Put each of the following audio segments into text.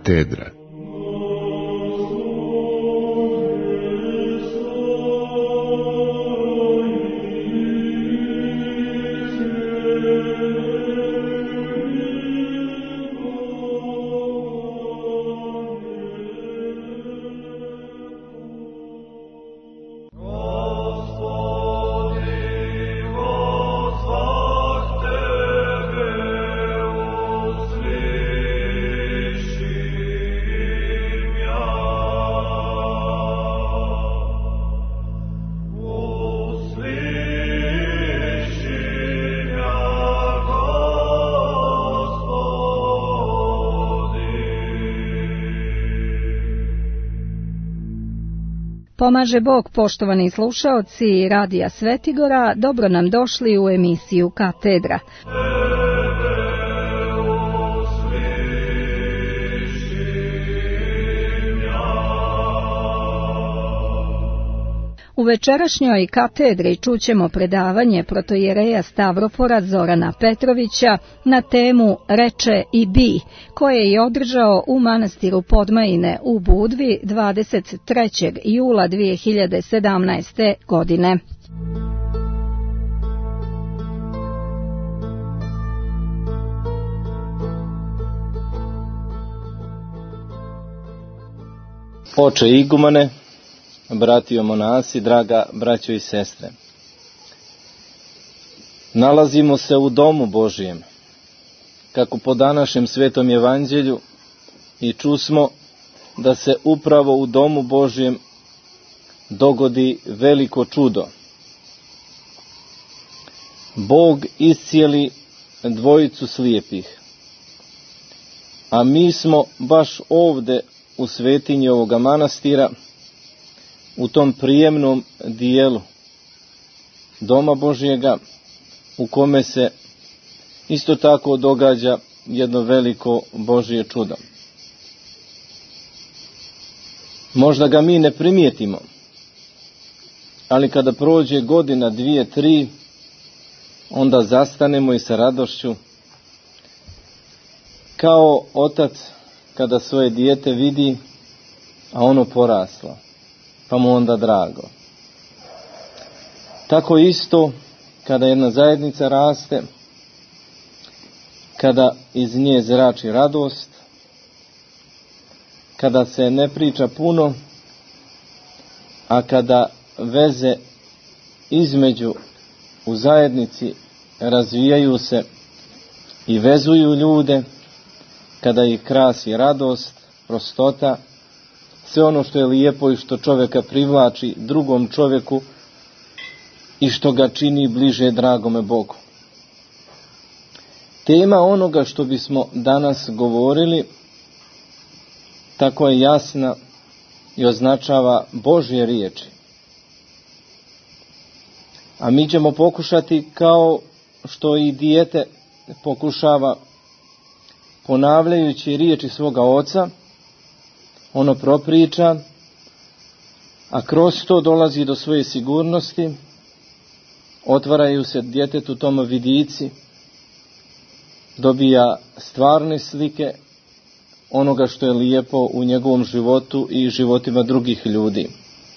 Katedra. Pomaže Bog, poštovani slušaoci Radija Svetigora, dobro nam došli u emisiju Katedra. U večerašnjoj katedri čućemo predavanje protoijereja Stavropora Zorana Petrovića na temu Reče i bi, koje je održao u manastiru Podmajine u Budvi 23. jula 2017. godine. Oče igumane, bratio monasi, draga braćo i sestre. Nalazimo se u domu Božijem, kako po današnjem svetom evanđelju, i čusmo da se upravo u domu Božijem dogodi veliko čudo. Bog iscijeli dvojicu slijepih, a mi smo baš ovde u svetinji ovoga manastira, u tom prijemnom dijelu doma Božjega, u kome se isto tako događa jedno veliko Božje čudo. Možda ga mi ne primijetimo, ali kada prođe godina, 2, 3, onda zastanemo i sa radošću, kao otac kada svoje dijete vidi, a ono poraslo, pa mu onda drago. Tako isto kada jedna zajednica raste, kada iz nje zrači radost, kada se ne priča puno, a kada veze između u zajednici razvijaju se i vezuju ljude, kada ih krasi radost, prostota, sve ono što je lijepo i što čovjeka privlači drugom čovjeku i što ga čini bliže dragome Bogu. Tema onoga što bismo danas govorili tako je jasna i označava Božje riječi. A mi ćemo pokušati, kao što i dijete pokušava, ponavljajući riječi svoga oca, ono propriča, a kroz to dolazi do svoje sigurnosti, otvaraju se djetetu tome vidici, dobija stvarne slike onoga što je lijepo u njegovom životu i životima drugih ljudi.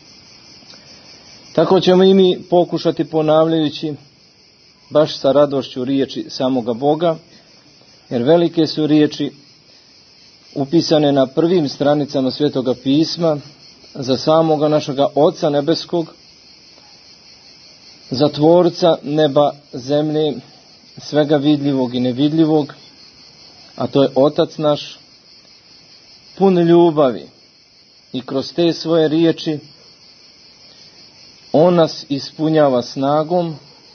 Tako ćemo i mi pokušati, ponavljajući baš sa radošću riječi samoga Boga, jer velike su riječi upisane na prvim stranicama Svetoga pisma za samoga našega Oca nebeskog, za Tvorca neba, zemlje, svega vidljivog i nevidljivog, a to je Otac naš, pun ljubavi, i kroz te svoje riječi on nas ispunjava snagom,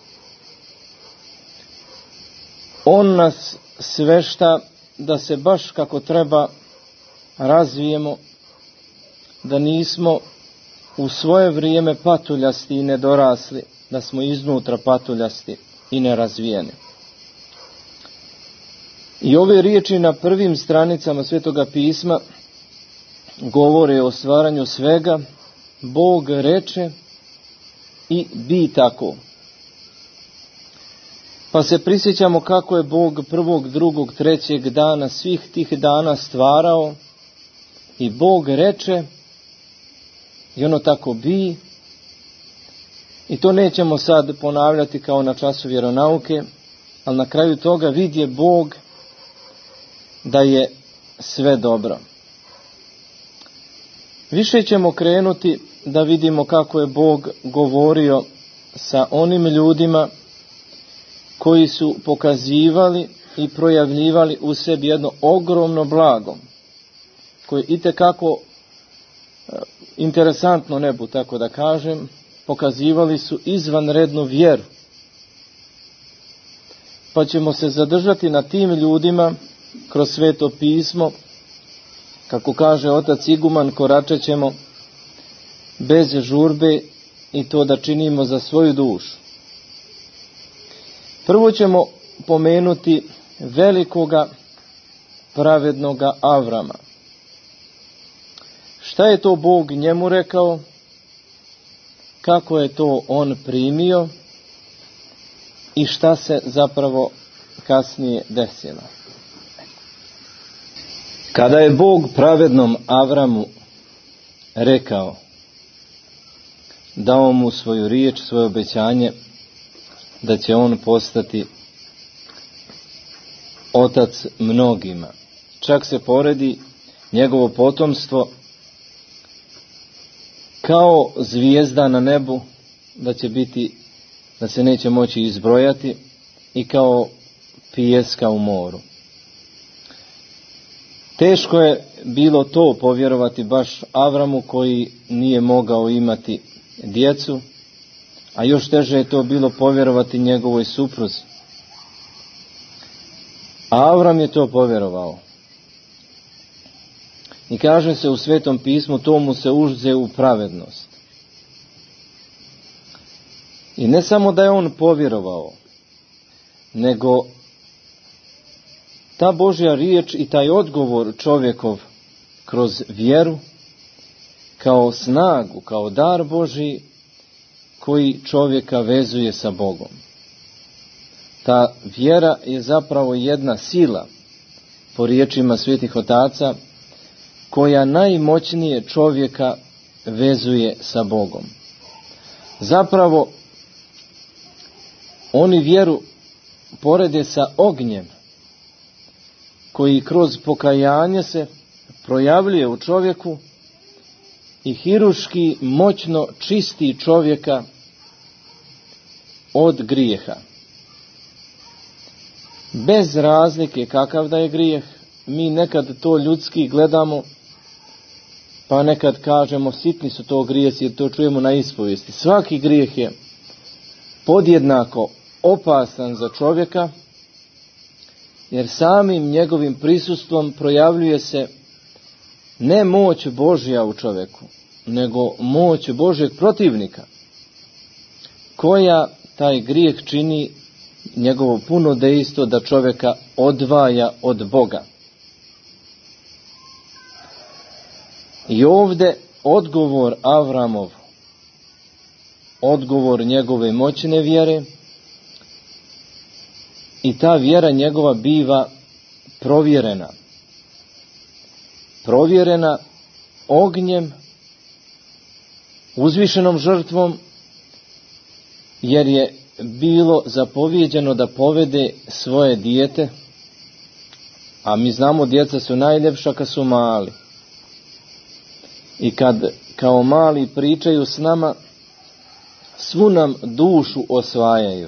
on nas svešta da se baš kako treba razvijemo, da nismo u svoje vrijeme patuljasti i nedorasli, da smo iznutra patuljasti i nerazvijeni. I ove riječi na prvim stranicama Svetoga pisma govore o stvaranju svega. Bog reče i bi tako. Pa se prisjećamo kako je Bog prvog, drugog, trećeg dana, svih tih dana stvarao i Bog reče i ono tako bi. I to nećemo sad ponavljati kao na času vjeronauke, ali na kraju toga vidje Bog da je sve dobro. Više ćemo krenuti da vidimo kako je Bog govorio sa onim ljudima koji su pokazivali i projavljivali u sebi jedno ogromno blago, koje je itekako interesantno nebu, tako da kažem, pokazivali su izvanrednu vjeru. Pa ćemo se zadržati na tim ljudima kroz Sveto pismo, kako kaže otac Iguman, koračat ćemo bez žurbe i to da činimo za svoju dušu. Prvo ćemo pomenuti velikoga pravednoga Avrama. Šta je to Bog njemu rekao? Kako je to on primio? I šta se zapravo kasnije desilo? Kada je Bog pravednom Avramu rekao, dao mu svoju riječ, svoje obećanje, da će on postati otac mnogima. Čak se poredi njegovo potomstvo kao zvijezda na nebu, da će biti, da se neće moći izbrojati, i kao pijeska u moru. Teško je bilo to povjerovati baš Avramu koji nije mogao imati djecu, a još teže je to bilo povjerovati njegovoj supruzi. A Avram je to povjerovao. I kaže se u Svetom pismu, to mu se uže u pravednost. I ne samo da je on povjerovao, nego ta Božja riječ i taj odgovor čovjekov kroz vjeru, kao snagu, kao dar Božji koji čovjeka vezuje sa Bogom. Ta vjera je zapravo jedna sila, po riječima svetih otaca, koja najmoćnije čovjeka vezuje sa Bogom. Zapravo, oni vjeru porede sa ognjem, koji kroz pokajanje se projavljuje u čovjeku i hiruški moćno čisti čovjeka od grijeha. Bez razlike kakav da je grijeh, mi nekad to ljudski gledamo, pa nekad kažemo sitni su to grijesi, jer to čujemo na ispovijesti. Svaki grijeh je podjednako opasan za čovjeka, jer samim njegovim prisustvom projavljuje se ne moć Božja u čovjeku, nego moć Božjeg protivnika, koja taj grijeh čini njegovo puno dejstvo da čovjeka odvaja od Boga. I ovdje odgovor Avramov, odgovor njegove moćne vjere, i ta vjera njegova biva provjerena. Provjerena ognjem, uzvišenom žrtvom, jer je bilo zapovjeđeno da povede svoje dijete, a mi znamo djeca su najljepša kad su mali. I kad kao mali pričaju s nama, svu nam dušu osvajaju.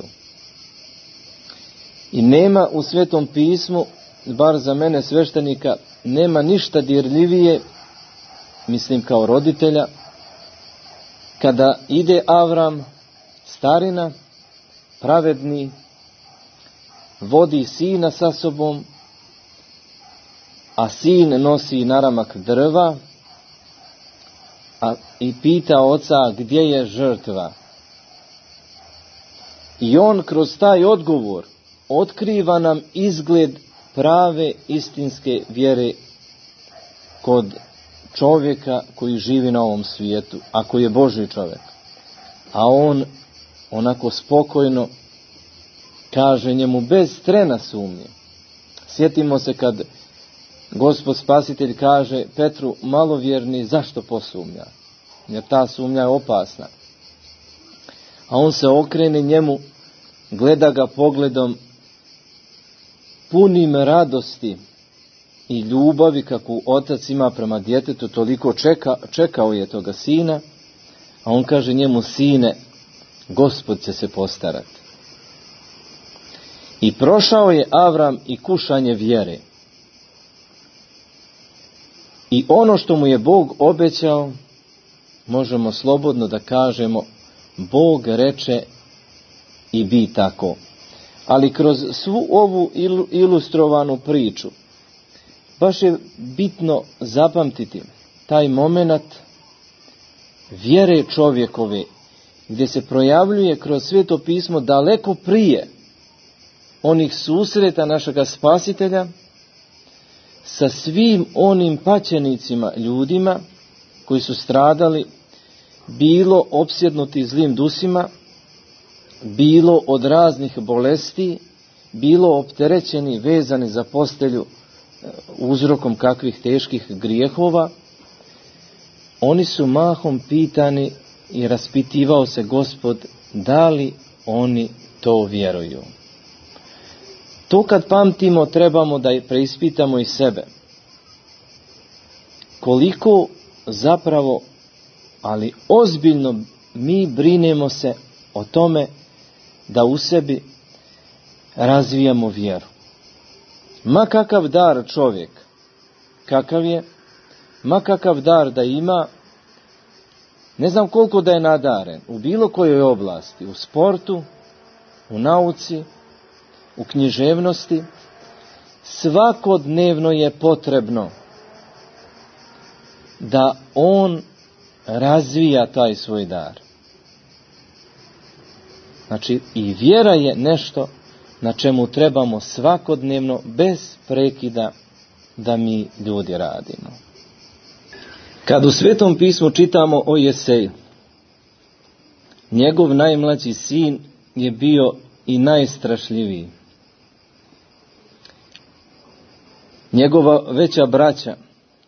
I nema u Svetom pismu, bar za mene sveštenika, nema ništa dirljivije, mislim kao roditelja, kada ide Avram, starina, pravedni, vodi sina sa sobom, a sin nosi naramak drva, i pita oca gdje je žrtva. I on kroz taj odgovor otkriva nam izgled prave istinske vjere kod čovjeka koji živi na ovom svijetu, a koji je Božji čovjek. A on onako spokojno kaže njemu bez trena sumnje. Sjetimo se kad Gospod Spasitelj kaže Petru, malovjerni, zašto posumnja? Jer ta sumnja je opasna. A on se okrene njemu, gleda ga pogledom punim radosti i ljubavi kakvu otac ima prema djetetu, toliko čekao je toga sina, a on kaže njemu, sine, Gospod će se postarati. I prošao je Avram i kušanje vjere. I ono što mu je Bog obećao, možemo slobodno da kažemo, Bog reče i bi tako. Ali kroz svu ovu ilustrovanu priču, baš je bitno zapamtiti taj moment vjere čovjekove, gdje se projavljuje kroz Sveto pismo daleko prije onih susreta našega Spasitelja sa svim onim paćenicima, ljudima koji su stradali, bilo opsjednuti zlim dusima, bilo od raznih bolesti, bilo opterećeni, vezani za postelju uzrokom kakvih teških grijehova. Oni su mahom pitani i raspitivao se Gospod da li oni to vjeruju. To kad pamtimo, trebamo da preispitamo i sebe. Koliko zapravo, ali ozbiljno mi brinemo se o tome da u sebi razvijamo vjeru. Ma kakav dar čovjek, kakav je, ma kakav dar da ima, ne znam koliko da je nadaren u bilo kojoj oblasti, u sportu, u nauci, u književnosti, svakodnevno je potrebno da on razvija taj svoj dar. Znači, i vjera je nešto na čemu trebamo svakodnevno, bez prekida, da mi ljudi radimo. Kad u Svetom pismu čitamo o Jeseju, njegov najmlađi sin je bio i najstrašljiviji. Njegova veća braća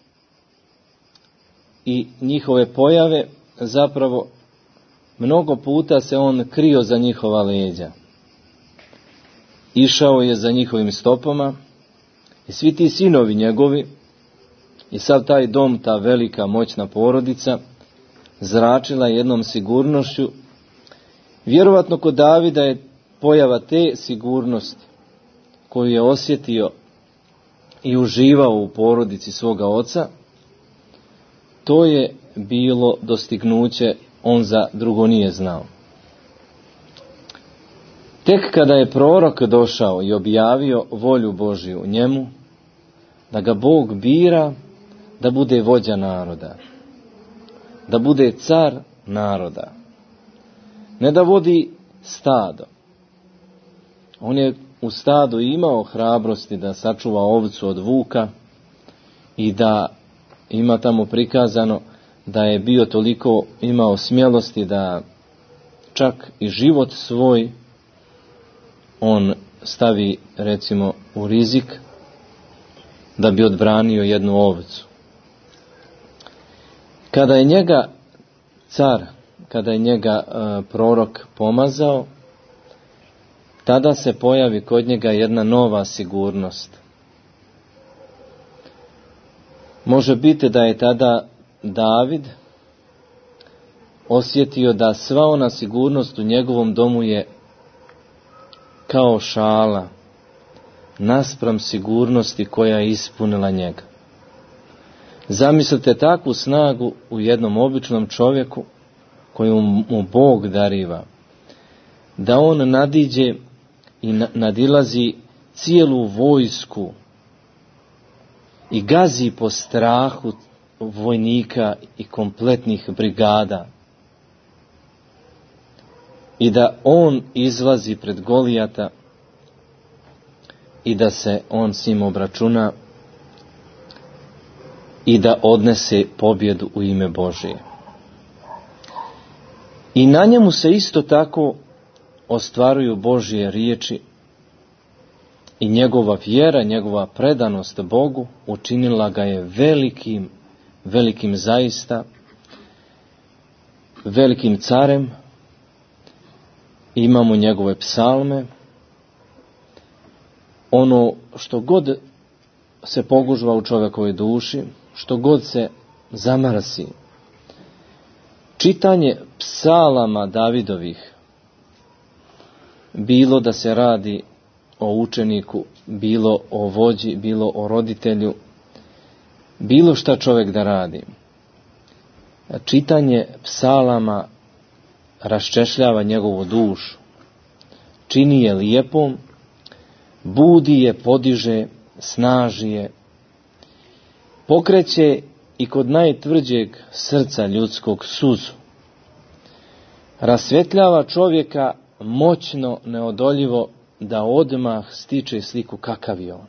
i njihove pojave, zapravo mnogo puta se on krio za njihova leđa. Išao je za njihovim stopama i svi ti sinovi njegovi i sav taj dom, ta velika moćna porodica, zračila jednom sigurnošću. Vjerovatno kod Davida je pojava te sigurnosti koju je osjetio i uživao u porodici svoga oca, to je bilo dostignuće, on za drugo nije znao. Tek kada je prorok došao i objavio volju Božju njemu, da ga Bog bira da bude vođa naroda, da bude car naroda, ne da vodi stado. On je u stadu imao hrabrosti da sačuva ovcu od vuka i da ima tamo prikazano da je bio toliko imao smjelosti da čak i život svoj on stavi, recimo, u rizik da bi odbranio jednu ovcu. Kada je njega car, kada je njega prorok pomazao, tada se pojavi kod njega jedna nova sigurnost. Može biti da je tada David osjetio da sva ona sigurnost u njegovom domu je kao šala naspram sigurnosti koja je ispunila njega. Zamislite takvu snagu u jednom običnom čovjeku koju mu Bog dariva, da on nadiđe i nadilazi cijelu vojsku i gazi po strahu vojnika i kompletnih brigada, i da on izlazi pred Golijata i da se on s njim obračuna i da odnese pobjedu u ime Božije. I na njemu se isto tako ostvaruju Božje riječi i njegova vjera, njegova predanost Bogu učinila ga je velikim zaista, velikim carem. Imamo njegove psalme. Ono što god se pogužva u čovjekovoj duši, što god se zamarasi, čitanje psalama Davidovih, bilo da se radi o učeniku, bilo o vođi, bilo o roditelju, bilo šta čovjek da radi, čitanje psalama raščešljava njegovu dušu, čini je lijepom, budi je, podiže, snaži je, pokreće i kod najtvrđeg srca ljudskog suzu, rasvjetljava čovjeka moćno, neodoljivo, da odmah stiče sliku kakav je on.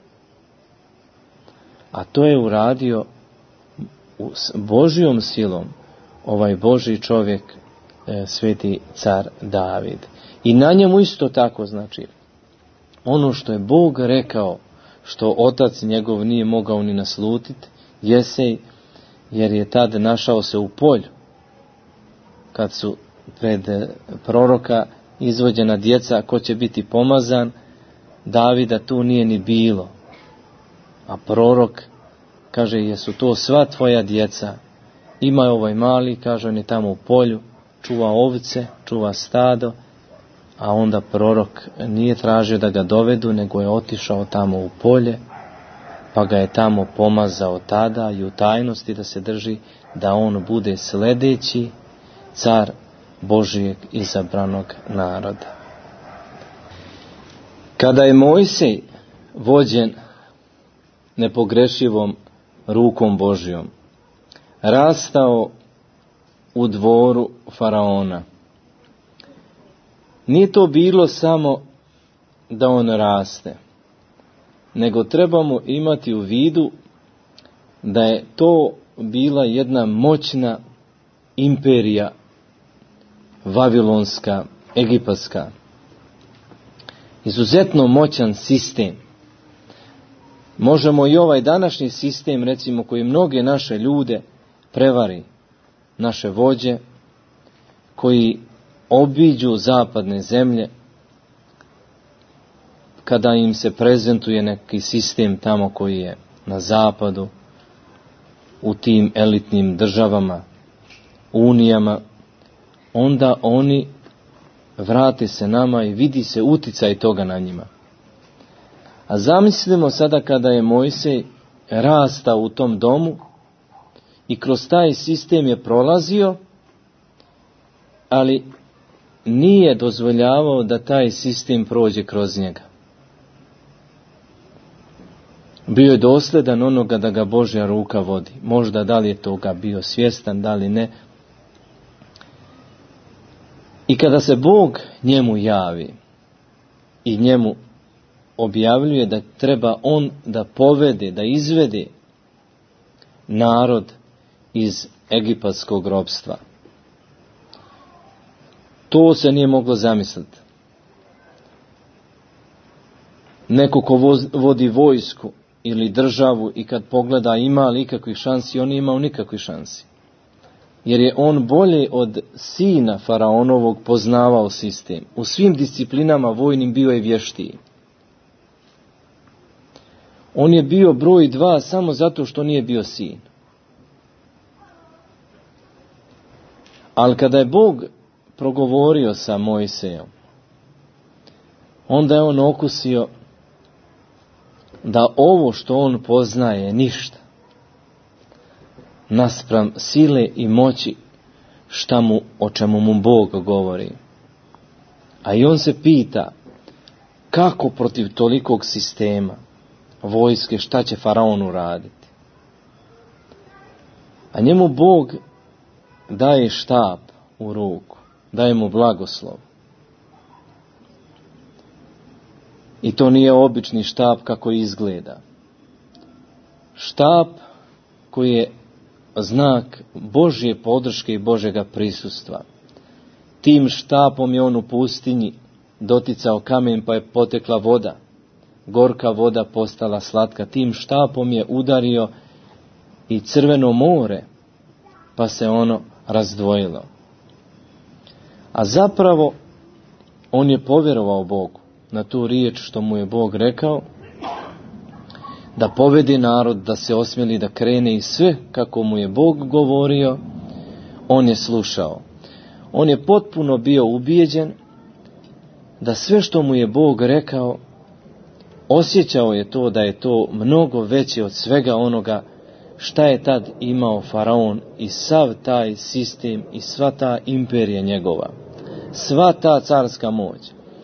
A to je uradio Božjom silom ovaj Božji čovjek, sveti car David. I na njemu isto tako, znači, ono što je Bog rekao, što otac njegov nije mogao ni naslutiti, Jesej, jer je tad našao se u polju, kad su pred proroka izvođena djeca ko će biti pomazan, Davida tu nije ni bilo. A prorok kaže, jesu to sva tvoja djeca? Ima ovaj mali, kaže, on je tamo u polju, čuva ovce, čuva stado, a onda prorok nije tražio da ga dovedu, nego je otišao tamo u polje, pa ga je tamo pomazao tada i u tajnosti da se drži, da on bude sljedeći car Božijeg izabranog naroda. Kada je Mojsij vođen nepogrešivom rukom Božijom rastao u dvoru faraona, nije to bilo samo da on raste, nego trebamo imati u vidu da je to bila jedna moćna imperija, vavilonska, egipatska, izuzetno moćan sistem. Možemo i ovaj današnji sistem, recimo, koji mnoge naše ljude prevari, naše vođe, koji obiđu zapadne zemlje, kada im se prezentuje neki sistem tamo koji je na zapadu, u tim elitnim državama, unijama, onda oni vrate se nama i vidi se uticaj toga na njima. A zamislimo sada kada je Mojsej rastao u tom domu i kroz taj sistem je prolazio, ali nije dozvoljavao da taj sistem prođe kroz njega. Bio je dosljedan onoga da ga Božja ruka vodi. Možda da li je toga bio svjestan, da li ne. I kada se Bog njemu javi i njemu objavljuje da treba on da povede, da izvede narod iz egipatskog ropstva, to se nije moglo zamisliti. Neko ko vodi vojsku ili državu i kad pogleda ima li ikakvih šansi, on nije imao nikakvih šansi. Jer je on bolje od sina faraonovog poznavao sistem. U svim disciplinama vojnim bio je vještiji. On je bio broj 2 samo zato što nije bio sin. Ali kada je Bog progovorio sa Mojsejom, onda je on okusio da ovo što on poznaje je ništa naspram sile i moći o čemu mu Bog govori. A i on se pita kako protiv tolikog sistema vojske, šta će faraon uraditi. A njemu Bog daje štap u ruku, daje mu blagoslov. I to nije obični štap kako izgleda. Štap koji je znak Božje podrške i Božjega prisustva. Tim štapom je on u pustinji doticao kamen pa je potekla voda. gorka voda postala slatka. Tim štapom je udario i Crveno more, pa se ono razdvojilo. A zapravo on je povjerovao Bogu na tu riječ što mu je Bog rekao, da povedi narod, da se osmjeli da krene i sve kako mu je Bog govorio, on je slušao. On je potpuno bio ubijeđen da sve što mu je Bog rekao, osjećao je to da je to mnogo veće od svega onoga šta je tad imao faraon i sav taj sistem i sva ta imperija njegova, sva ta carska moć.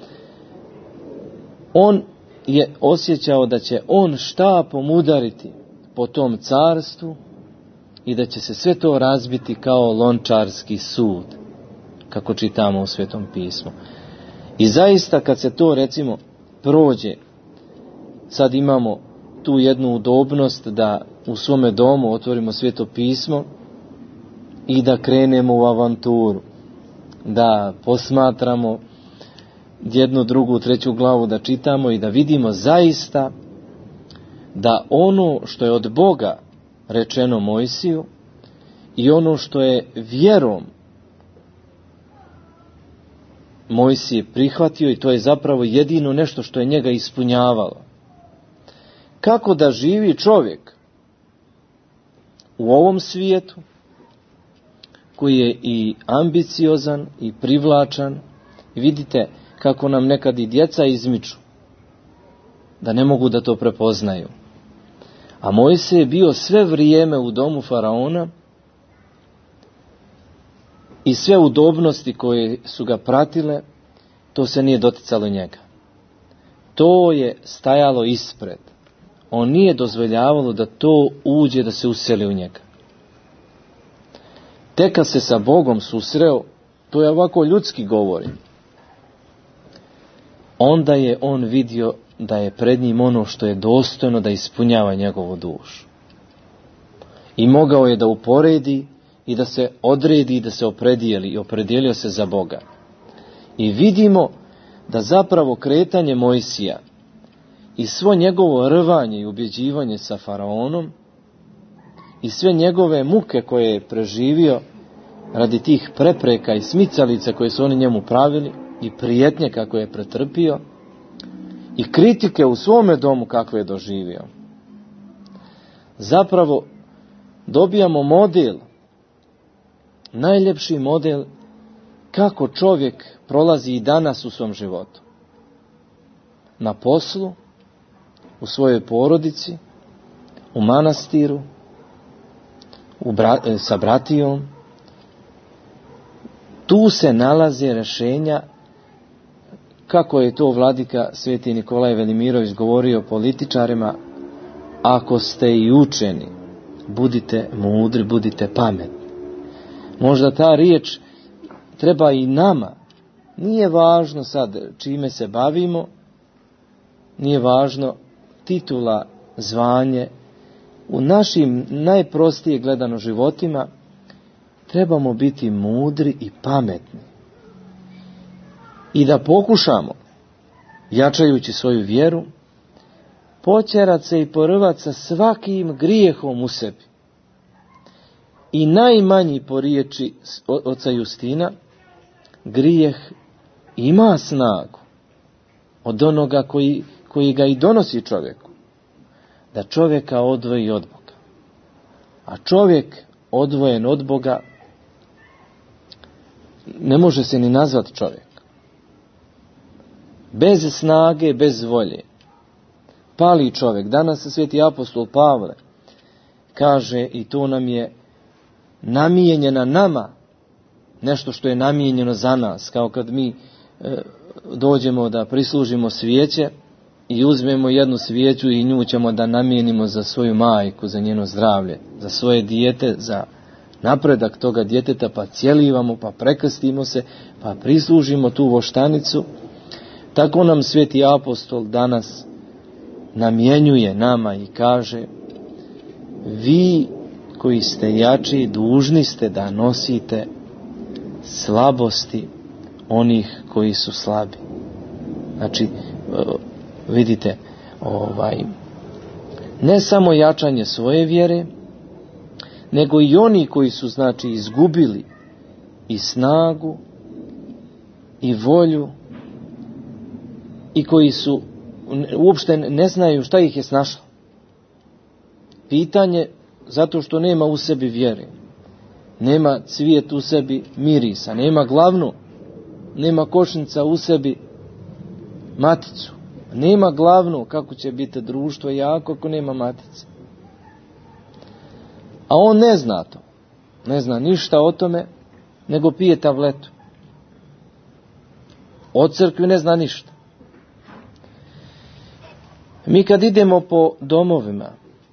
On je osjećao da će on štapom udariti po tom carstvu i da će se sve to razbiti kao lončarski sud, kako čitamo u Svetom pismu. I zaista kad se to recimo prođe, sad imamo tu jednu udobnost da u svome domu otvorimo Sveto pismo i da krenemo u avanturu, da posmatramo jednu, drugu, treću glavu, da čitamo i da vidimo zaista da ono što je od Boga rečeno Mojsiju i ono što je vjerom Mojsije prihvatio, i to je zapravo jedino nešto što je njega ispunjavalo. Kako da živi čovjek u ovom svijetu koji je i ambiciozan i privlačan. I vidite kako nam nekad i djeca izmiču, da ne mogu da to prepoznaju. A Mojsije je bio sve vrijeme u domu faraona i sve udobnosti koje su ga pratile, to se nije doticalo njega. To je stajalo ispred. On nije dozvoljavalo da to uđe, da se useli u njega. Tek kad se sa Bogom susreo, to je ovako ljudski govori, onda je on vidio da je pred njim ono što je dostojno da ispunjava njegovu dušu. I mogao je da uporedi i da se odredi i da se opredijeli, i opredijelio se za Boga. I vidimo da zapravo kretanje Mojsija i svo njegovo rvanje i ubjeđivanje sa faraonom i sve njegove muke koje je preživio radi tih prepreka i smicalica koje su oni njemu pravili i prijetnje kako je pretrpio i kritike u svome domu kakve je doživio, zapravo dobijamo model, najljepši model kako čovjek prolazi i danas u svom životu. Na poslu, u svojoj porodici, u manastiru, sa bratijom. Tu se nalaze rješenja, kako je to vladika Sveti Nikolaj Velimirović govorio političarima: ako ste i učeni, budite mudri, budite pametni. Možda ta riječ treba i nama. Nije važno sad čime se bavimo, nije važno titula, zvanje. U našim najprostije gledano životima trebamo biti mudri i pametni. I da pokušamo, jačajući svoju vjeru, potjerat se i porvat sa svakim grijehom u sebi. I najmanji, po riječi oca Justina, grijeh ima snagu od onoga koji ga i donosi čovjeku, da čovjeka odvoji od Boga. A čovjek odvojen od Boga ne može se ni nazvati čovjek. Bez snage, bez volje pali čovjek. Danas Sveti apostol Pavle kaže, i to nam je namijenjeno nama, nešto što je namijenjeno za nas, kao kad mi dođemo da prislužimo svijeće i uzmemo jednu svijeću i nju ćemo da namijenimo za svoju majku, za njeno zdravlje, za svoje dijete, za napredak toga djeteta, pa cijelivamo, pa prekrstimo se, pa prislužimo tu voštanicu. Tako nam Sveti apostol danas namjenjuje nama i kaže: vi koji ste jači, dužni ste da nosite slabosti onih koji su slabi. Znači, vidite, ne samo jačanje svoje vjere, nego i oni koji su znači izgubili i snagu i volju i koji su uopšte ne znaju šta ih je snašlo. Pitanje zato što nema u sebi vjere, nema cvijet u sebi mirisa, nema glavnu, nema košnica u sebi maticu, nema glavnu, kako će biti društvo jako ako nema matice. A on ne zna to, ne zna ništa o tome, nego pije tabletu. O crkvi ne zna ništa. Mi kad idemo po domovima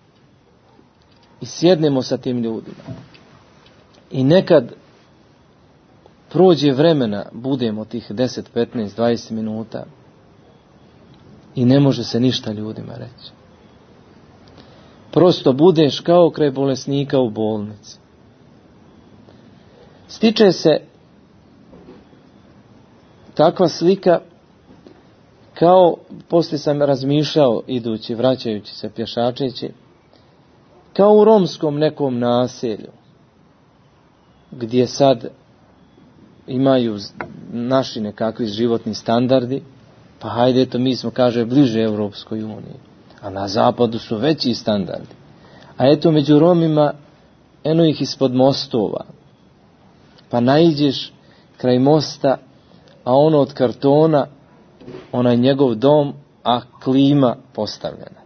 i sjednemo sa tim ljudima i nekad prođe vremena, budemo tih 10, 15, 20 minuta i ne može se ništa ljudima reći. Prosto budeš kao kraj bolesnika u bolnici. Stiče se takva slika kao, poslije sam razmišljao idući, vraćajući se, pješačeći, kao u romskom nekom naselju, gdje sad imaju naši nekakvi životni standardi, pa hajde, eto, mi smo, kaže, bliže Europskoj uniji, a na zapadu su veći standardi. A eto, među Romima, eno ih ispod mostova, pa naiđeš kraj mosta, a ono od kartona, onaj njegov dom, a klima postavljena.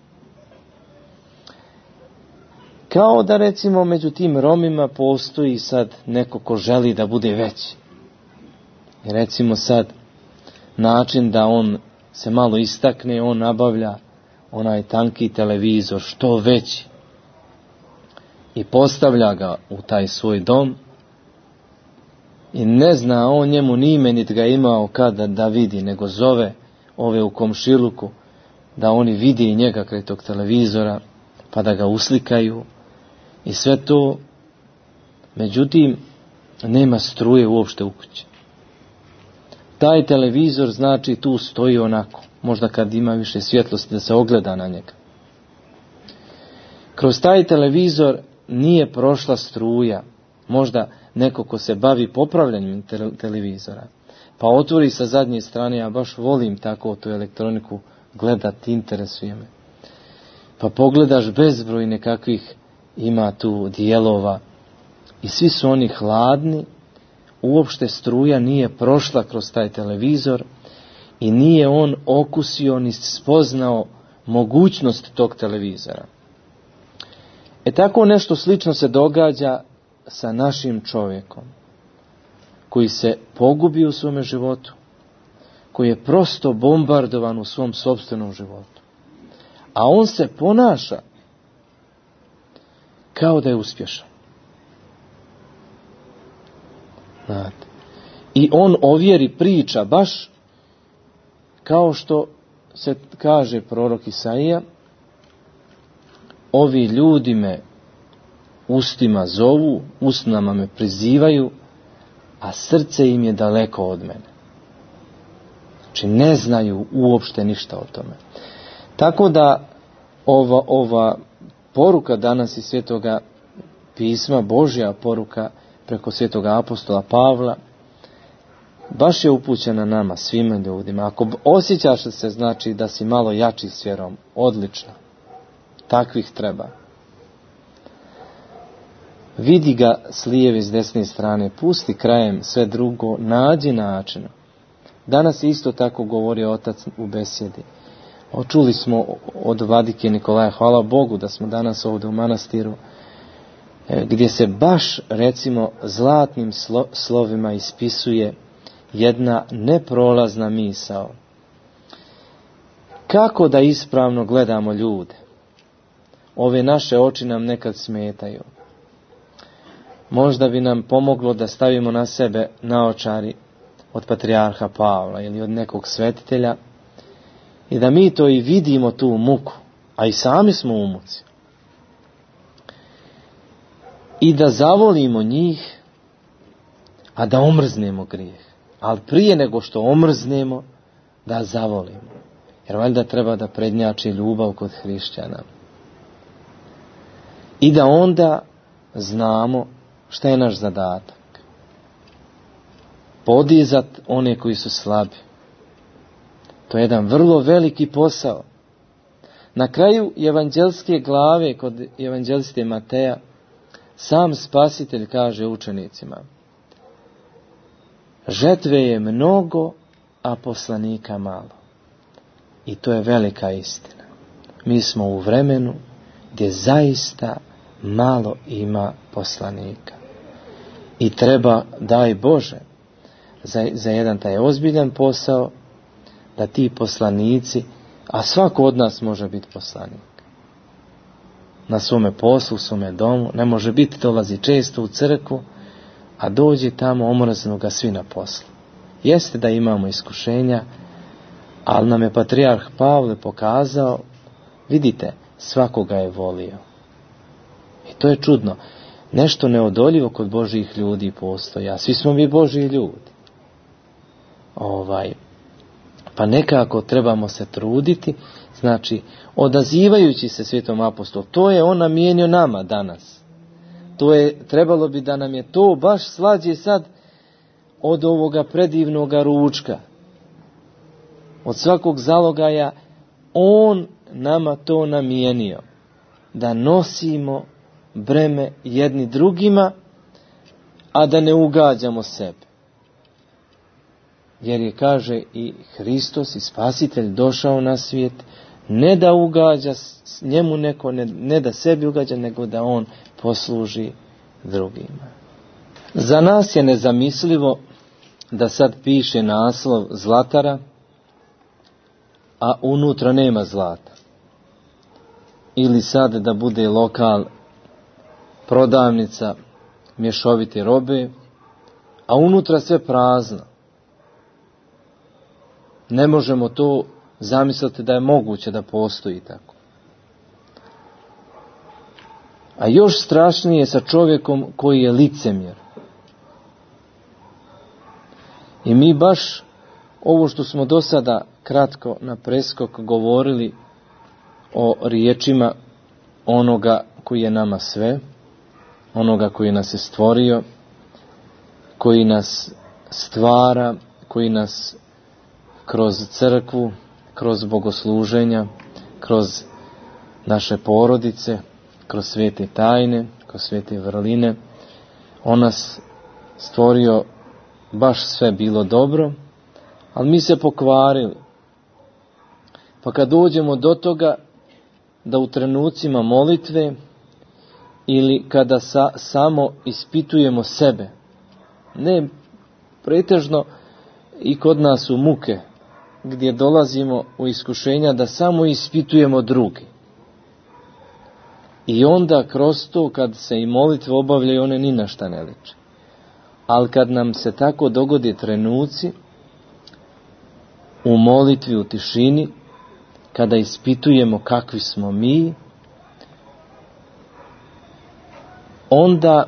Kao da recimo među tim Romima postoji sad neko ko želi da bude veći. I recimo sad način da on se malo istakne, on nabavlja onaj tanki televizor što veći i postavlja ga u taj svoj dom i ne zna on njemu ni ime niti ga imao kada da vidi, nego zove ove u komšiluku da oni vide i njega kraj tog televizora pa da ga uslikaju i sve to. Međutim, nema struje uopšte u kući. Taj televizor znači tu stoji onako, možda kad ima više svjetlosti da se ogleda na njega. Kroz taj televizor nije prošla struja, možda neko ko se bavi popravljanjem televizora, pa otvori sa zadnje strane, ja baš volim tako tu elektroniku gledati, interesuje me. Pa pogledaš bezbroj nekakvih ima tu dijelova i svi su oni hladni, uopšte struja nije prošla kroz taj televizor i nije on okusio ni spoznao mogućnost tog televizora. Tako nešto slično se događa sa našim čovjekom koji se pogubi u svome životu, koji je prosto bombardovan u svom sopstvenom životu. A on se ponaša kao da je uspješan. Znate. I on o vjeri priča baš kao što se kaže prorok Isaija, ovi ljudi me ustima zovu, usnama me prizivaju, a srce im je daleko od mene. Znači ne znaju uopšte ništa o tome. Tako da ova poruka danas iz Svetoga pisma, Božja poruka preko Svetoga apostola Pavla, baš je upućena nama, svima ljudima. Ako osjećaš se, znači da si malo jači s vjerom, odlično. Takvih treba. Vidi ga s lijeve i s desne strane, pusti krajem sve drugo, nađi način. Danas isto tako govori otac u besjedi. Čuli smo od vladike Nikolaja, hvala Bogu da smo danas ovdje u manastiru, gdje se baš, recimo, zlatnim slovima ispisuje jedna neprolazna misao. Kako da ispravno gledamo ljude? Ove naše oči nam nekad smetaju. Možda bi nam pomoglo da stavimo na sebe naočari od patrijarha Pavla ili od nekog svetitelja i da mi to i vidimo tu muku, a i sami smo u muci. I da zavolimo njih, a da omrznemo grijeh. Ali prije nego što omrznemo, da zavolimo. Jer valjda treba da prednjači ljubav kod hrišćana. I da onda znamo šta je naš zadatak. Podizat one koji su slabi. To je jedan vrlo veliki posao. Na kraju evanđelske glave kod evanđeliste Mateja sam Spasitelj kaže učenicima: žetve je mnogo, a poslanika malo. I to je velika istina. Mi smo u vremenu gdje zaista malo ima poslanika. I treba, daj Bože, za jedan taj ozbiljan posao, da ti poslanici, a svako od nas može biti poslanik. Na svome poslu, u svome domu, ne može biti, dolazi često u crkvu, a dođe tamo, omrznu ga svi na poslu. Jeste da imamo iskušenja, ali nam je patrijarh Pavle pokazao, vidite, svakoga je volio. I to je čudno. Nešto neodoljivo kod Božjih ljudi postoji, a svi smo mi Božji ljudi. Pa nekako trebamo se truditi, znači, odazivajući se Svetom apostolu. To je on namijenio nama danas. Trebalo bi da nam je to baš slađe sad od ovoga predivnoga ručka. Od svakog zalogaja on nama to namijenio. Da nosimo breme jedni drugima, a da ne ugađamo sebe. Jer je, kaže, i Hristos i Spasitelj došao na svijet ne da ugađa njemu neko, ne da sebi ugađa, nego da on posluži drugima. Za nas je nezamislivo da sad piše naslov zlatara, a unutra nema zlata. Ili sad da bude lokal, prodavnica mješovite robe, a unutra sve prazno. Ne možemo to zamisliti da je moguće da postoji tako. A još strašnije sa čovjekom koji je licemjer. I mi baš ovo što smo do sada kratko na preskok govorili o riječima onoga koji je nama sve, onoga koji nas je stvorio, koji nas stvara, koji nas kroz crkvu, kroz bogosluženja, kroz naše porodice, kroz svete tajne, kroz svete vrline. On nas stvorio, baš sve bilo dobro, ali mi se pokvarili. Pa kad dođemo do toga da u trenucima molitve ili kada samo ispitujemo sebe, ne pretežno i kod nas u muke, gdje dolazimo u iskušenja da samo ispitujemo druge. I onda kroz to, kad se i molitve obavljaju, one ni na šta ne liče. Ali kad nam se tako dogode trenuci u molitvi, u tišini, kada ispitujemo kakvi smo mi, onda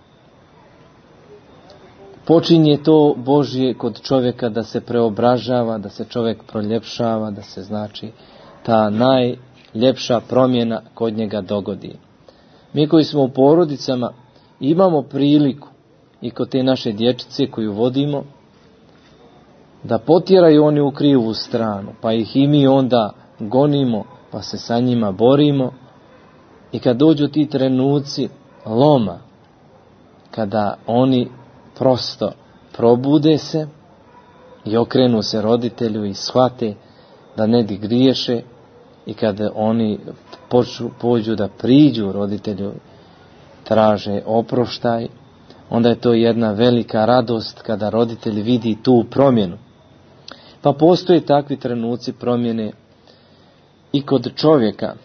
počinje to Božje kod čovjeka da se preobražava, da se čovjek proljepšava, da se, znači, ta najljepša promjena kod njega dogodi. Mi koji smo u porodicama imamo priliku i kod te naše dječice koju vodimo da potjeraju oni u krivu stranu, pa ih i mi onda gonimo, pa se sa njima borimo. I kad dođu ti trenuci loma, kada oni prosto probude se i okrenu se roditelju i shvate da ne griješe, i kada oni pođu da priđu roditelju, traže oproštaj, onda je to jedna velika radost kada roditelj vidi tu promjenu. Pa postoje takvi trenuci promjene i kod čovjeka.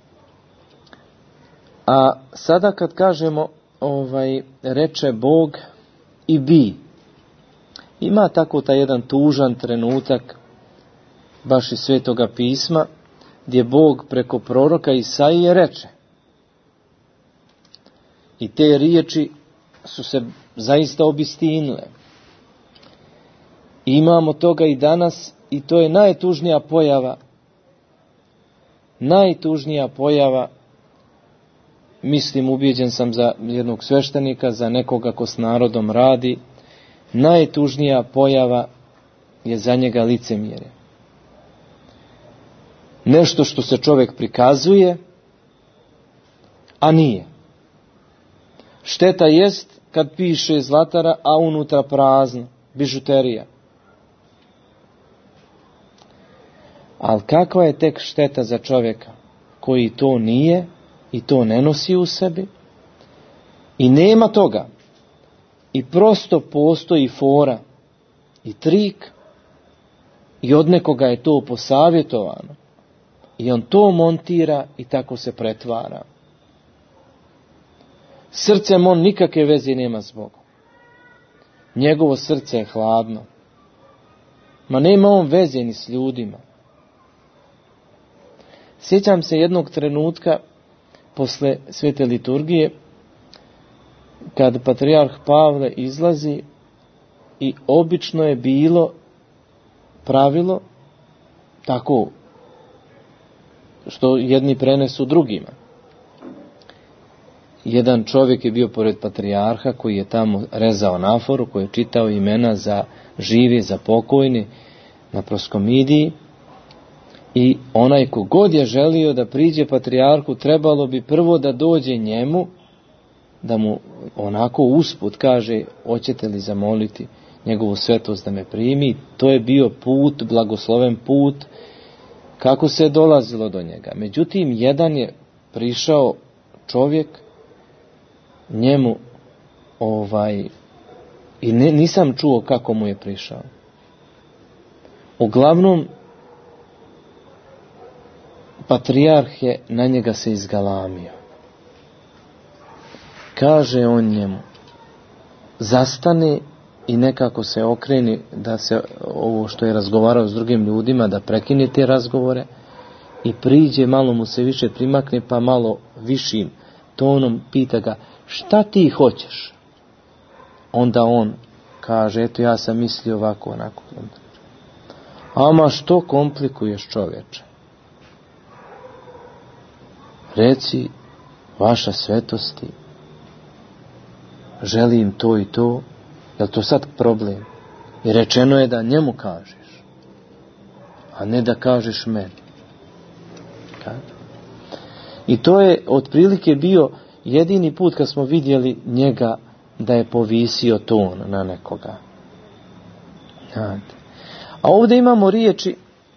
A sada kad kažemo reče Bog i bi, ima tako taj jedan tužan trenutak baš iz Svetoga pisma gdje Bog preko proroka Isaije reče. I te riječi su se zaista obistinile. I imamo toga i danas, i to je najtužnija pojava najtužnija pojava, mislim, ubijeđen sam za jednog sveštenika, za nekoga ko s narodom radi, najtužnija pojava je za njega licemjerje. Nešto što se čovjek prikazuje, a nije. Šteta jest kad piše zlatara, a unutra prazno, bižuterija. Ali kakva je tek šteta za čovjeka koji to nije i to ne nosi u sebi i nema toga i prosto postoji fora i trik i od nekoga je to posavjetovano i on to montira i tako se pretvara. Srcem on nikakve veze nema s Bogom. Njegovo srce je hladno. Ma nema on veze ni s ljudima. Sjećam se jednog trenutka posle svete liturgije kad patrijarh Pavle izlazi i obično je bilo pravilo tako što jedni prenesu drugima. Jedan čovjek je bio pored patrijarha koji je tamo rezao naforu, koji je čitao imena za živi, za pokojni na proskomidiji. I onaj kogod je želio da priđe patrijarhu, trebalo bi prvo da dođe njemu, da mu onako usput kaže, hoćete li zamoliti njegovu svetost da me primi. To je bio put, blagosloven put, kako se je dolazilo do njega. Međutim, jedan je prišao čovjek, njemu i nisam čuo kako mu je prišao. Uglavnom, patrijarh je na njega se izgalamio. Kaže on njemu, zastane i nekako se okreni da se ovo što je razgovarao s drugim ljudima, da prekine te razgovore i priđe, malo mu se više primakne, pa malo višim tonom pita ga, šta ti hoćeš? Onda on kaže, eto ja sam mislio ovako, onako. Ama što komplikuješ, čovječe? Reci, vaša svetosti, želim to i to, je li to sad problem? I rečeno je da njemu kažeš, a ne da kažeš meni. I to je otprilike bio jedini put kad smo vidjeli njega da je povisio ton na nekoga. A ovdje imamo riječi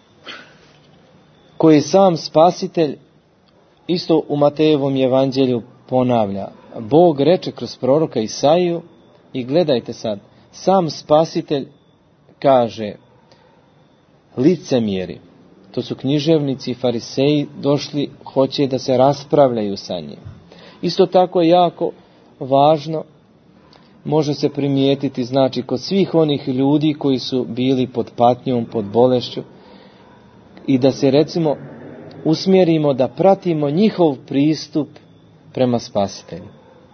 koje sam Spasitelj isto u Matejevom evanđelju ponavlja. Bog reče kroz proroka Isaiju i gledajte sad, sam Spasitelj kaže, licemjeri, to su književnici i fariseji, došli, hoće da se raspravljaju sa njim. Isto tako je jako važno, može se primijetiti, znači kod svih onih ljudi koji su bili pod patnjom, pod bolešću, i da se recimo usmjerimo da pratimo njihov pristup prema Spasitelju.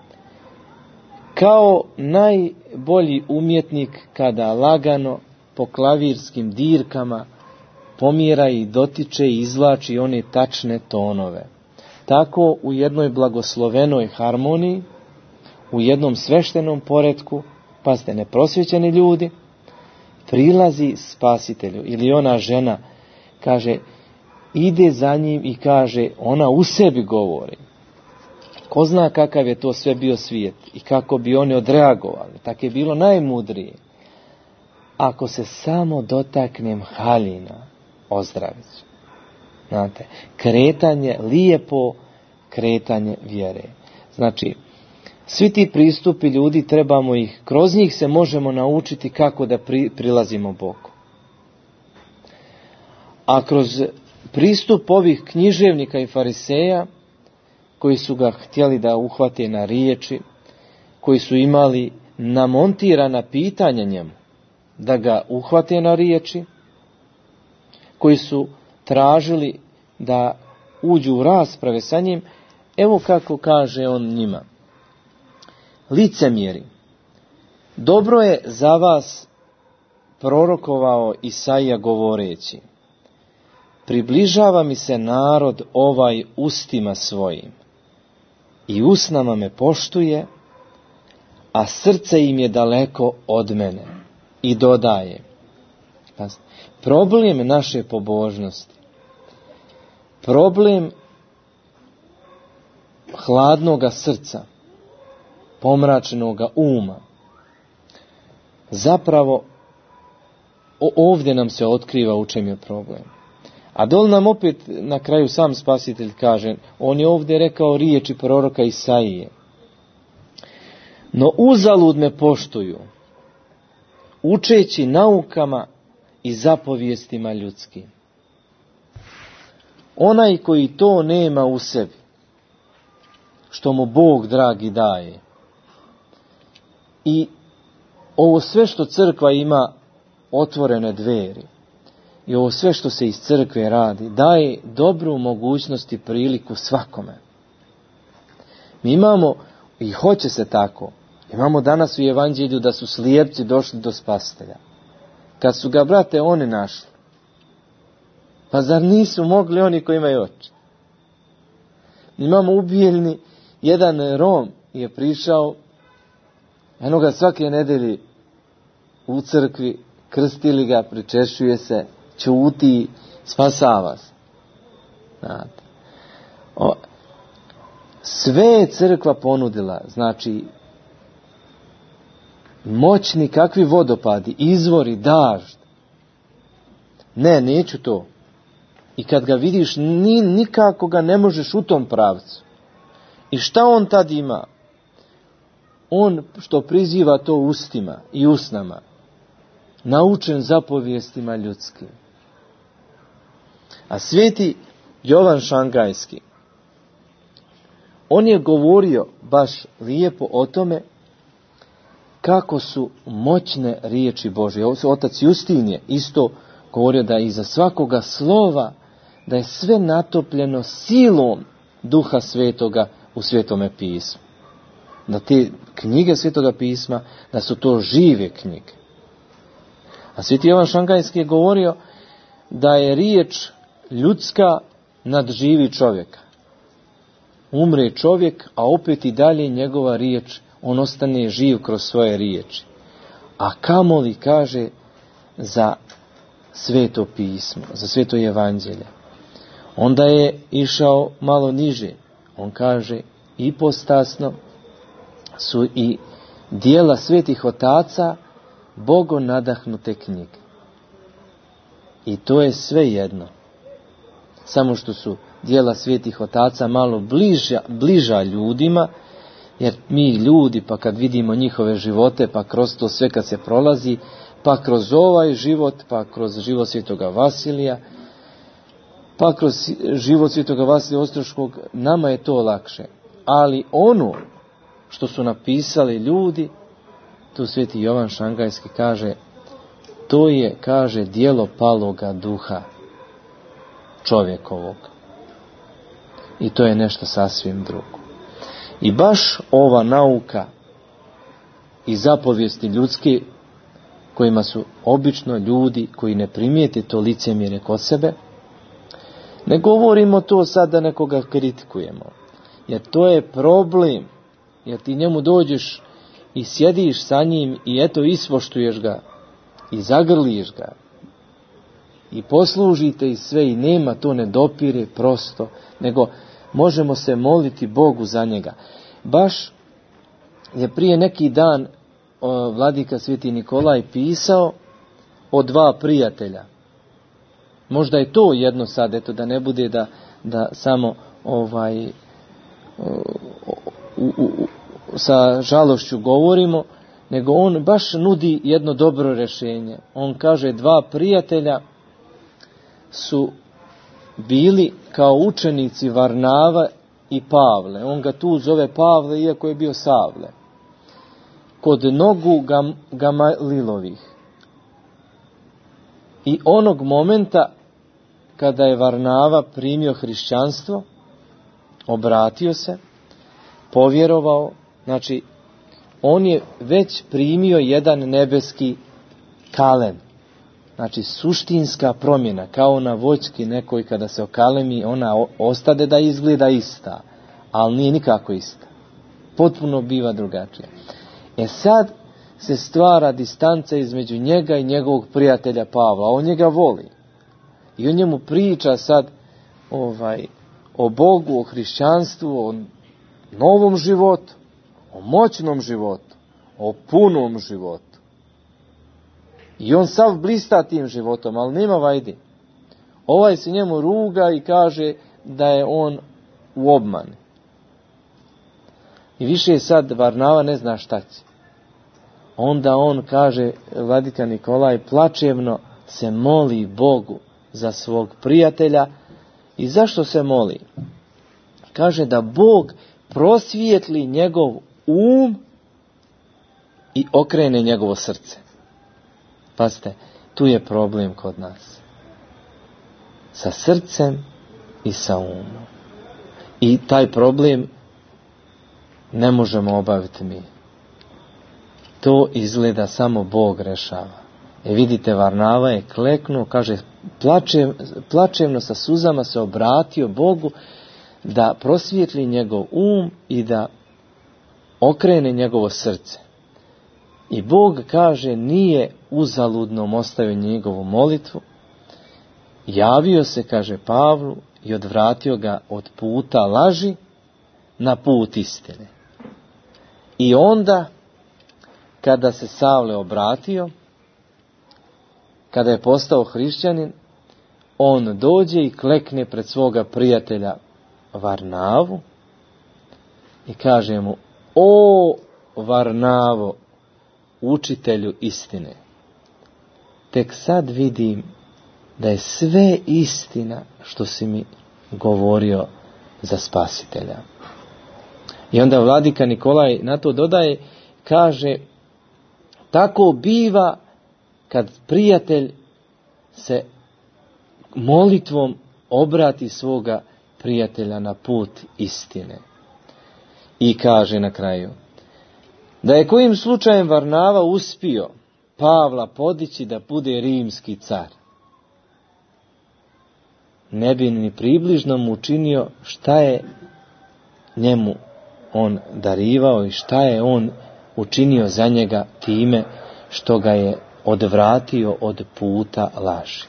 Kao najbolji umjetnik kada lagano po klavirskim dirkama pomjera i dotiče i izvlači one tačne tonove. Tako u jednoj blagoslovenoj harmoniji, u jednom sveštenom poretku, pazite, neprosvećeni ljudi, prilazi Spasitelju. Ili ona žena kaže, ide za njim i kaže, ona u sebi govori. Ko zna kakav je to sve bio svijet i kako bi oni odreagovali. Tako je bilo najmudrije. Ako se samo dotaknem haljina, ozdravit ću. Znate, kretanje, lijepo kretanje vjere. Znači, svi ti pristupi ljudi, trebamo ih, kroz njih se možemo naučiti kako da prilazimo Bogu. A kroz pristup ovih književnika i fariseja, koji su ga htjeli da uhvate na riječi, koji su imali namontirana pitanja njemu, da ga uhvate na riječi, koji su tražili da uđu u rasprave sa njim, evo kako kaže on njima. Licemjeri, dobro je za vas prorokovao Isaija govoreći, približava mi se narod ovaj ustima svojim i usnama me poštuje, a srce im je daleko od mene. I dodaje, problem naše pobožnosti, problem hladnoga srca, pomračenoga uma, zapravo ovdje nam se otkriva u čem je problem. A dol nam opet na kraju sam Spasitelj kaže, on je ovdje rekao riječi proroka Isaije. No uzalud me poštuju, učeći naukama i zapovijestima ljudskim. Onaj koji to nema u sebi, što mu Bog dragi daje, i ovo sve što crkva ima otvorene dveri, i ovo sve što se iz crkve radi, daje dobru mogućnost i priliku svakome. Mi imamo, i hoće se tako, imamo danas u evanđelju da su slijepci došli do Spasitelja. Kad su ga, brate, oni našli, pa zar nisu mogli oni koji imaju oči? Imamo ubijeljni, jedan Rom je prišao, eno ga svake nedelje u crkvi, krstili ga, pričešuje se, ćuti, spasava se. Znate. Sve je crkva ponudila, znači moćni kakvi vodopadi, izvori, dažd. Ne, neću to. I kad ga vidiš, nikako ga ne možeš u tom pravcu. I šta on tad ima? On što priziva to ustima i usnama, naučen zapovijestima ljudskim. A sveti Jovan Šangajski, on je govorio baš lijepo o tome kako su moćne riječi Božje. Otac Justin je isto govorio da iza svakoga slova, da je sve natopljeno silom Duha Svetoga u Svetome pismu. Da te knjige Svetoga pisma, da su to žive knjige. A sveti Jovan Šangajski je govorio da je riječ ljudska nadživi čovjeka. Umre čovjek, a opet i dalje njegova riječ, on ostane živ kroz svoje riječi. A kamoli, kaže, za Sveto pismo, za Sveto evanđelje. Onda je išao malo niže. On kaže, ipostasno su i dijela svetih otaca Bogom nadahnute knjige. I to je sve jedno. Samo što su dijela svetih otaca malo bliža ljudima, jer mi ljudi, pa kad vidimo njihove živote, pa kroz to sve kad se prolazi, pa kroz ovaj život, pa kroz život svetoga Vasilija, pa kroz život svetoga Vasilija Ostroškog, nama je to lakše. Ali ono što su napisali ljudi, tu sveti Jovan Šangajski kaže, to je, kaže, djelo paloga duha čovjekovog. I to je nešto sasvim drugo. I baš ova nauka i zapovijesti ljudske, kojima su obično ljudi koji ne primijete to licemjerje kod sebe, ne govorimo to sad da nekoga kritikujemo, jer to je problem, jer ti njemu dođeš i sjediš sa njim i eto ispoštuješ ga i zagrliš ga i poslužite i sve i nema, to ne dopire prosto, nego možemo se moliti Bogu za njega. Baš je prije neki dan vladika Sveti Nikolaj pisao o dva prijatelja. Možda je to jedno sad, eto, da ne bude da samo sa žalošću govorimo, nego on baš nudi jedno dobro rješenje. On kaže, dva prijatelja su bili kao učenici Varnava i Pavle. On ga tu zove Pavle, iako je bio Savle. Kod nogu Gamalilovih. I onog momenta kada je Varnava primio hrišćanstvo, obratio se, povjerovao, znači on je već primio jedan nebeski kalen. Znači suštinska promjena, kao na voćki nekoj kada se okalemi, ona ostade da izgleda ista, ali nije nikako ista. Potpuno biva drugačija. Sad se stvara distanca između njega i njegovog prijatelja Pavla. On njega voli. I on njemu priča sad o Bogu, o hrišćanstvu, o novom životu, o moćnom životu, o punom životu. I on sav blista tim životom, ali nema vajde. Ovaj se njemu ruga i kaže da je on u obmani. I više sad Varnava ne zna šta će. Onda on kaže, vladika Nikolaj, plačevno se moli Bogu za svog prijatelja. I zašto se moli? Kaže da Bog prosvijetli njegov i okrene njegovo srce. Pazite, tu je problem kod nas. Sa srcem i sa umom. I taj problem ne možemo obaviti mi. To izgleda samo Bog rešava. Vidite, Varnava je kleknuo, kaže, plačevno sa suzama se obratio Bogu da prosvijetli njegov i da okrene njegovo srce. I Bog, kaže, nije uzaludnom ostavio njegovu molitvu. Javio se, kaže, Pavlu i odvratio ga od puta laži na put istine. I onda, kada se Savle obratio, kada je postao hrišćanin, on dođe i klekne pred svoga prijatelja Varnavu i kaže mu: o Varnavo, učitelju istine, tek sad vidim da je sve istina što si mi govorio za Spasitelja. I onda vladika Nikolaj na to dodaje, kaže, tako biva kad prijatelj se molitvom obrati svoga prijatelja na put istine. I kaže na kraju, da je kojim slučajem Varnava uspio Pavla podići da bude rimski car, ne bi ni približno mu učinio šta je njemu on darivao i šta je on učinio za njega time što ga je odvratio od puta laži.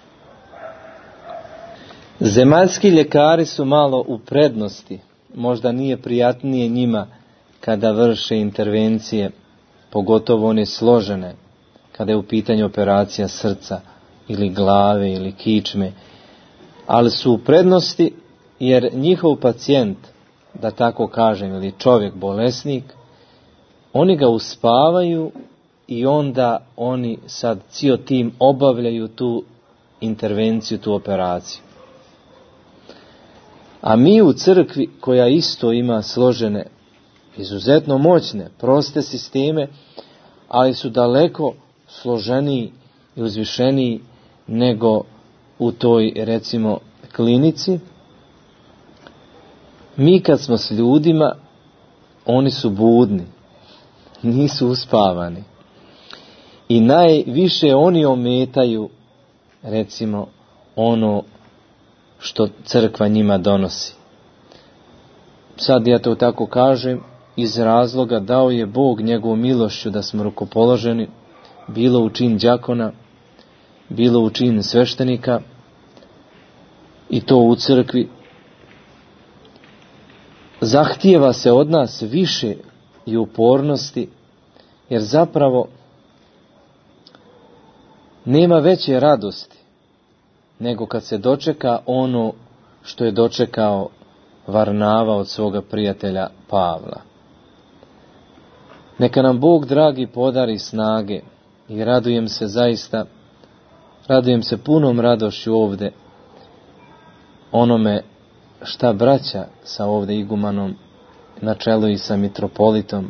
Zemaljski ljekari su malo u prednosti, možda nije prijatnije njima kada vrše intervencije, pogotovo one složene, kada je u pitanju operacija srca ili glave ili kičme, ali su u prednosti jer njihov pacijent, da tako kažem, ili čovjek bolesnik, oni ga uspavaju i onda oni sad cijel tim obavljaju tu intervenciju, tu operaciju. A mi u crkvi, koja isto ima složene, izuzetno moćne, proste sisteme, ali su daleko složeniji i uzvišeniji nego u toj, recimo, klinici. Mi kad smo s ljudima, oni su budni, nisu uspavani. I najviše oni ometaju, recimo, ono što crkva njima donosi. Sad ja to tako kažem iz razloga dao je Bog njegovu milošću da smo rukopoloženi, bilo u čin đakona, bilo u čin sveštenika, i to u crkvi. Zahtijeva se od nas više i upornosti, jer zapravo nema veće radosti nego kad se dočeka ono što je dočekao Varnava od svoga prijatelja Pavla. Neka nam Bog dragi podari snage i radujem se zaista, radujem se punom radošću ovdje onome šta braća sa ovdje igumanom na čelu i sa mitropolitom,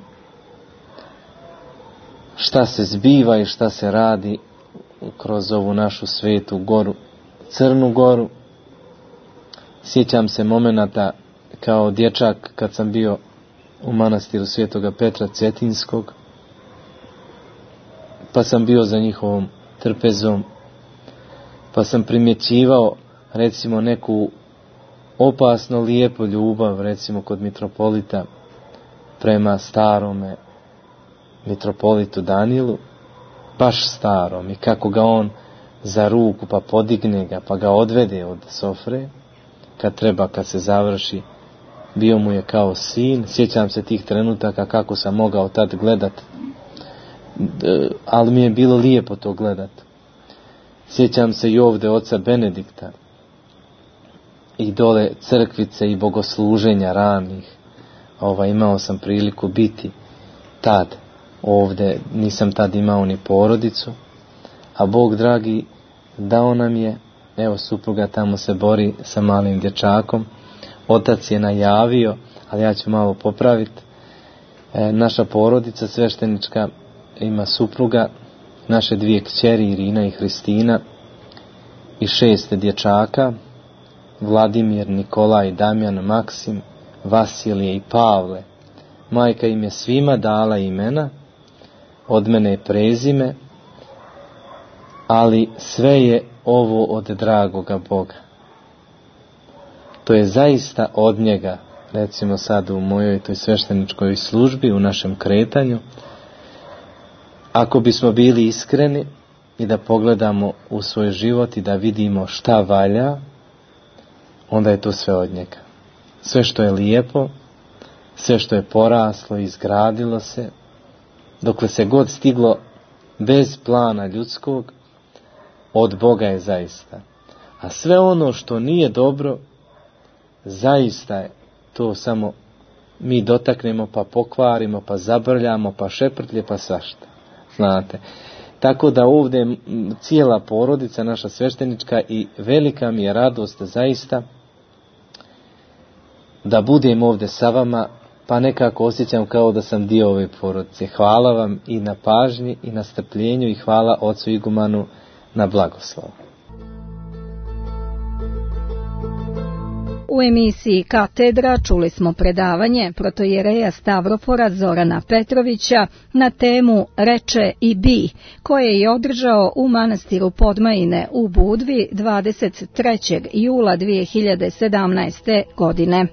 šta se zbiva i šta se radi kroz ovu našu svetu goru, Crnu Goru. Sjećam se momenata kao dječak kad sam bio u manastiru Svetoga Petra Cetinskog, pa sam bio za njihovom trpezom, pa sam primjećivao recimo neku opasno lijepu ljubav, recimo kod mitropolita prema starome mitropolitu Danilu, baš starom, i kako ga on za ruku pa podigne ga pa ga odvede od sofre kad se završi, bio mu je kao sin. Sjećam se tih trenutaka kako sam mogao tad gledat, ali mi je bilo lijepo to gledat. Sjećam se i ovdje oca Benedikta i dole crkvice i bogosluženja ranih. Imao sam priliku biti tad ovdje, nisam tad imao ni porodicu, a Bog dragi dao nam je, evo supruga tamo se bori sa malim dječakom, otac je najavio, ali ja ću malo popraviti, naša porodica sveštenička ima supruga, naše 2 kćeri Irina i Hristina i 6 dječaka, Vladimir, Nikolaj, Damjan, Maksim, Vasilije i Pavle. Majka im je svima dala imena, od mene prezime, ali sve je ovo od dragoga Boga. To je zaista od njega, recimo sad u mojoj toj svešteničkoj službi, u našem kretanju. Ako bismo bili iskreni i da pogledamo u svoj život i da vidimo šta valja, onda je to sve od njega. Sve što je lijepo, sve što je poraslo, izgradilo se, dokle se god stiglo bez plana ljudskog, od Boga je zaista. A sve ono što nije dobro, zaista je to samo mi dotaknemo, pa pokvarimo, pa zabrljamo, pa šeprtlje, pa svašta. Znate. Tako da ovdje cijela porodica naša sveštenička, i velika mi je radost zaista da budem ovdje sa vama, pa nekako osjećam kao da sam dio ove porodice. Hvala vam i na pažnji i na strpljenju, i hvala ocu igumanu na blagoslovu. U emisiji Katedra čuli smo predavanje protoijereja Stavrofora Zorana Petrovića na temu Reče i bi, koje je održao u manastiru Podmajine u Budvi 23. jula 2017. godine.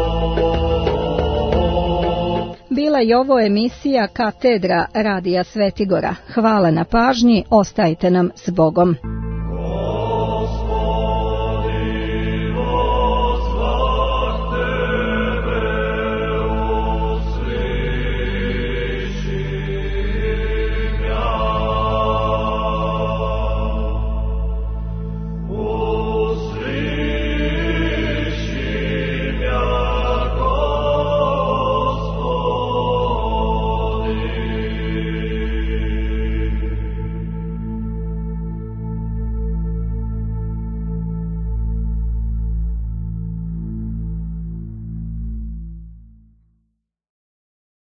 Bila je ovo emisija Katedra Radija Svetigora. Hvala na pažnji, ostajte nam s Bogom.